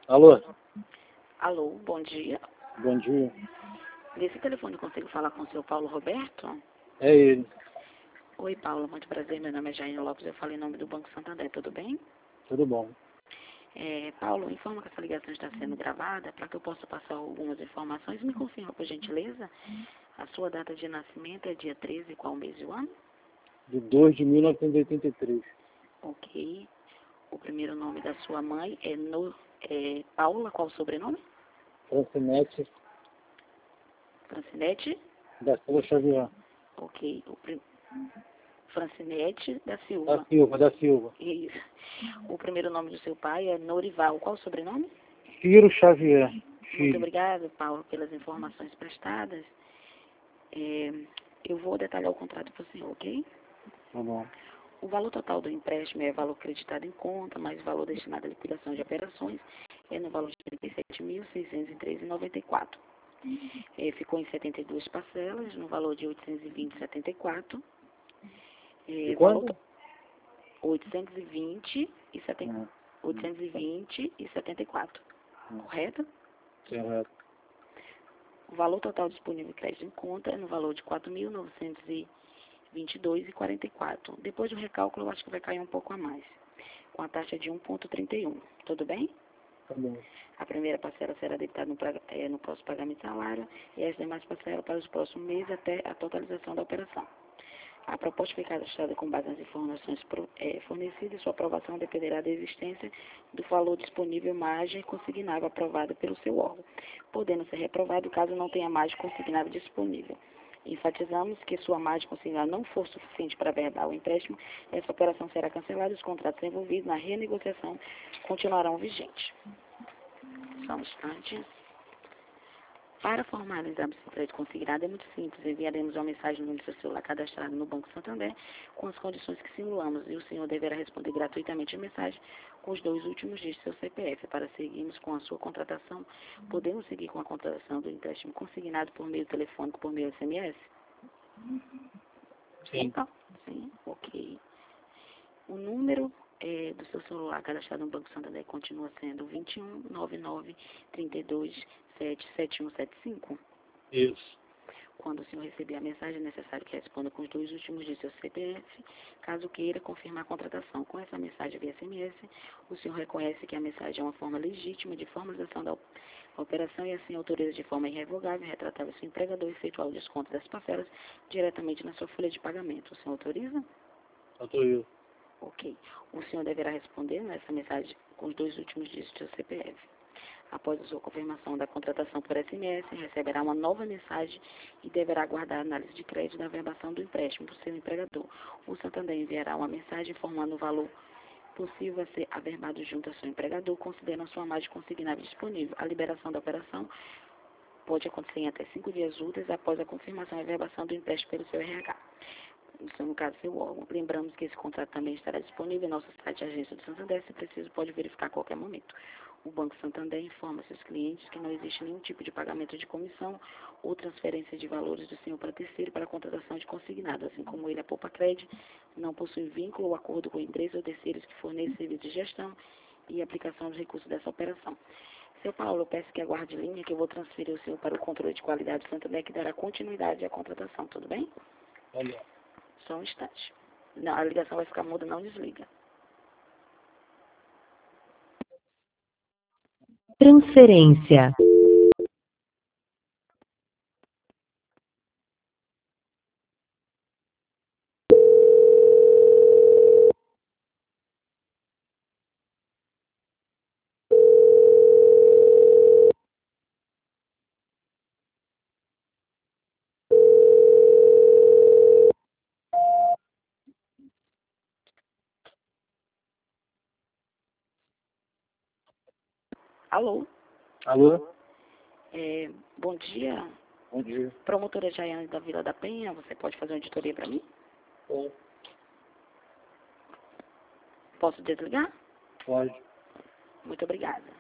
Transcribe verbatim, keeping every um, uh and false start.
Alô? Alô, bom dia. Bom dia. Nesse telefone eu consigo falar com o seu Paulo Roberto? É ele. Oi, Paulo, muito prazer. Meu nome é Jaine Lopes, eu falo em nome do Banco Santander, tudo bem? Tudo bom. É, Paulo, informa que essa ligação está sendo gravada para que eu possa passar algumas informações. Me confirma, por gentileza, a sua data de nascimento é dia treze, qual mês e o ano? De dois de mil novecentos e oitenta e três. Ok. O primeiro nome da sua mãe é, no, é Paula, qual o sobrenome? Francinete Francinete? da Silva Xavier. Ok. O prim... Francinete da Silva. Da Silva, da Silva. Isso. O primeiro nome do seu pai é Norival. Qual o sobrenome? Ciro Xavier. Muito Filho. obrigada, Paulo, pelas informações prestadas. É, eu vou detalhar o contrato para o senhor, ok? Tá bom. O valor total do empréstimo é valor acreditado em conta, mais o valor destinado à liquidação de operações é no valor de trinta e sete mil, seiscentos e treze reais e noventa e quatro centavos. É, ficou em setenta e duas parcelas, no valor de oitocentos e vinte reais e setenta e quatro centavos. E É, valor quanto? to- oitocentos e vinte e setenta Hum, oitocentos e vinte e setenta e quatro, hum, correto? correto. O valor total disponível em crédito em conta é no valor de quatro mil novecentos e vinte e dois reais e quarenta e quatro centavos. Depois do recálculo, eu acho que vai cair um pouco a mais, com a taxa de um vírgula trinta e um. Tudo bem? Tá bom. A primeira parcela será debitada no, pra- eh, no próximo pagamento de salário e as demais parcelas para os próximos meses até a totalização da operação. A proposta foi cadastrada com base nas informações pro- eh, fornecidas. Sua aprovação dependerá da existência do valor disponível margem consignável aprovada pelo seu órgão, podendo ser reprovado caso não tenha margem consignável disponível. Enfatizamos que sua margem consignável não for suficiente para verbal o empréstimo, essa operação será cancelada e os contratos envolvidos na renegociação continuarão vigentes. Só um instante. Para formalizar o crédito consignado é muito simples. Enviaremos uma mensagem no seu celular cadastrado no Banco Santander com as condições que simulamos e o senhor deverá responder gratuitamente a mensagem com os dois últimos dígitos do seu C P F. Para seguirmos com a sua contratação, podemos seguir com a contratação do empréstimo consignado por meio telefônico, por meio S M S? Sim. Então, sim, ok. O número eh, do seu celular cadastrado no Banco Santander continua sendo vinte e um, nove nove, trinta e dois, sete, sete um sete cinco. Isso. Quando o senhor receber a mensagem, é necessário que responda com os dois últimos dígitos do seu C P F, caso queira confirmar a contratação. Com essa mensagem via S M S, o senhor reconhece que a mensagem é uma forma legítima de formalização da op- operação e assim autoriza de forma irrevogável e retratável seu empregador efetuar o desconto das parcelas diretamente na sua folha de pagamento. O senhor autoriza? Autorizo. Ok. O senhor deverá responder nessa mensagem com os dois últimos dígitos do C P F. Após a sua confirmação da contratação por S M S, receberá uma nova mensagem e deverá aguardar a análise de crédito da verbação do empréstimo do seu empregador. O Santander enviará uma mensagem informando o valor possível a ser averbado junto ao seu empregador, considerando sua margem consignável disponível. A liberação da operação pode acontecer em até cinco dias úteis após a confirmação e averbação do empréstimo pelo seu R H. Isso no caso seu órgão. Lembramos que esse contrato também estará disponível em nosso site Agência do Santander. Se preciso, pode verificar a qualquer momento. O Banco Santander informa seus clientes que não existe nenhum tipo de pagamento de comissão ou transferência de valores do senhor para terceiro para a contratação de consignado, assim como ele, a Poupa Cred, não possui vínculo ou acordo com empresas ou terceiros que fornecem serviço de gestão e aplicação dos recursos dessa operação. Seu Paulo, eu peço que aguarde linha, que eu vou transferir o senhor para o controle de qualidade do Santander, que dará continuidade à contratação, tudo bem? Tá bom. Só um instante. Não, a ligação vai ficar muda, não desliga. Transferência. Alô? Alô? É, bom dia. Bom dia. Promotora Jaiane da Vila da Penha, você pode fazer uma auditoria para mim? Bom, Posso desligar? pode. Muito obrigada.